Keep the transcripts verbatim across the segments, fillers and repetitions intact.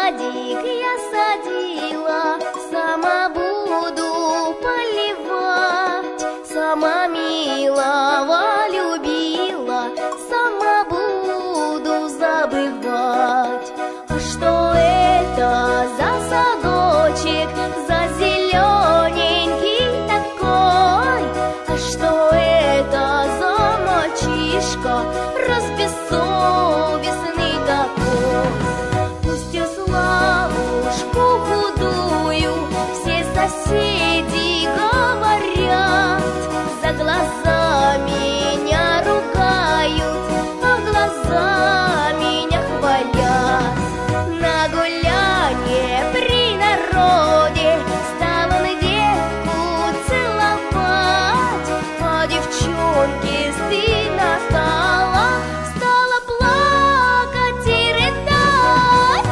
садик я садила, сама буду поливать, сама милого любила, сама буду забывать. А что это за садочек, за зелененький такой? А что это за мальчишка разбессовестный такой? Пустил Славушку худую, все соседи говорят, за глаза меня ругают, а глаза меня хвалят. На гулянье при народе стал он девку целовать, а девчонке стыдно стало, стала плакать и рыдать.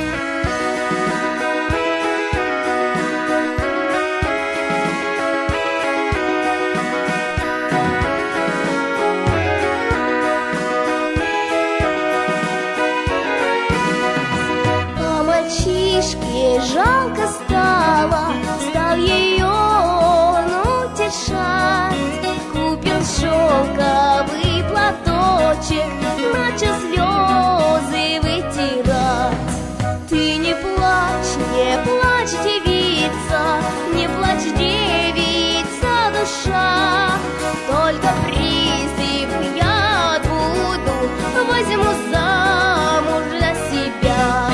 А мальчишке жалко стало, стал ее он утешать, купил шелковый платочек, начал слезы вытирать. Ты не плачь, не плачь, девица, не плачь, девица, душа, только призыв я отбуду, возьму замуж за себя.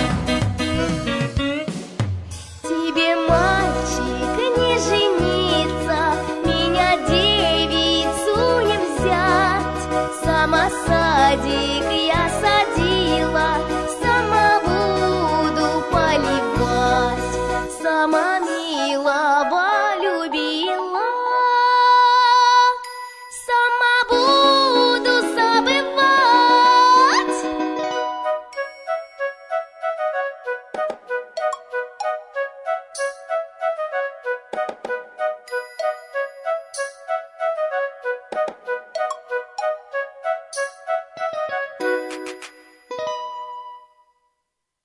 Тебе, мальчик, не жениться, меня девицу не взять, сама садик